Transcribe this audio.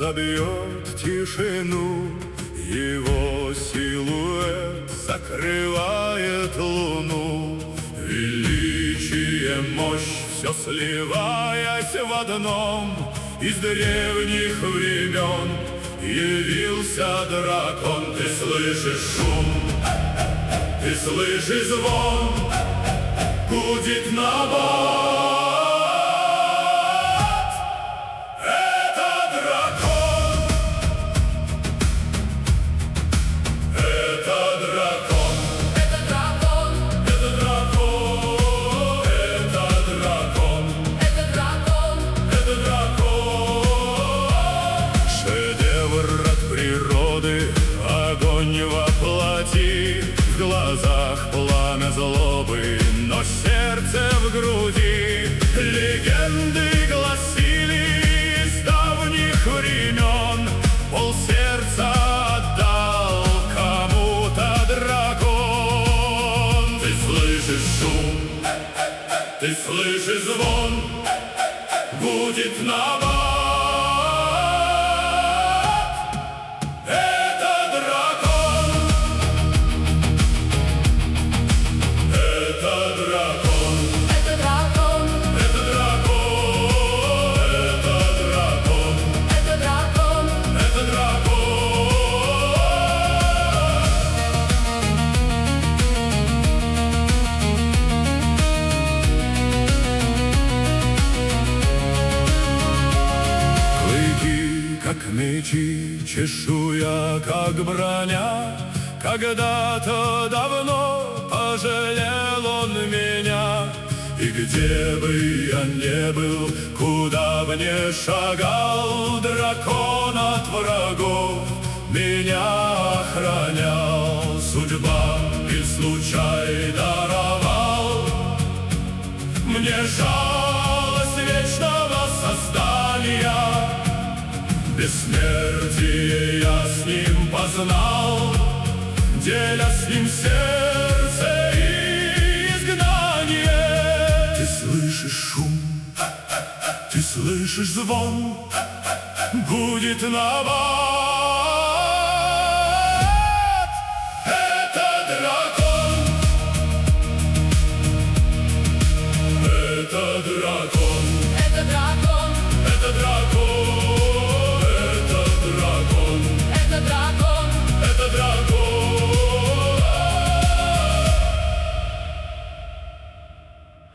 разобьет тишину. Его силуэт закрывает луну. Величие, мощь, все сливаясь в одном. Из древних времен явился дракон. Ты слышишь шум, ты слышишь звон, гудит набат. Это дракон, это дракон, это дракон, это дракон, это дракон, это дракон, это дракон. Шедевр от природы, огонь воплоти. В глазах пламя злобы, но сердце в груди. Легенды гласили с давних времен, полсердца отдал кому-то дракон. Ты слышишь шум, ты слышишь звон, гудит набат. Как мечи, чешуя, как броня. Когда-то давно пожалел он меня. И где бы я не был, куда бы ни шагал, дракон от врагов меня охранял. Судьба и случай даровал мне жалость вечного создания. Бессмертие я с ним познал, деля с ним сердце и изгнание. Ты слышишь шум, ты слышишь звон, гудит набат. Это дракон, это дракон.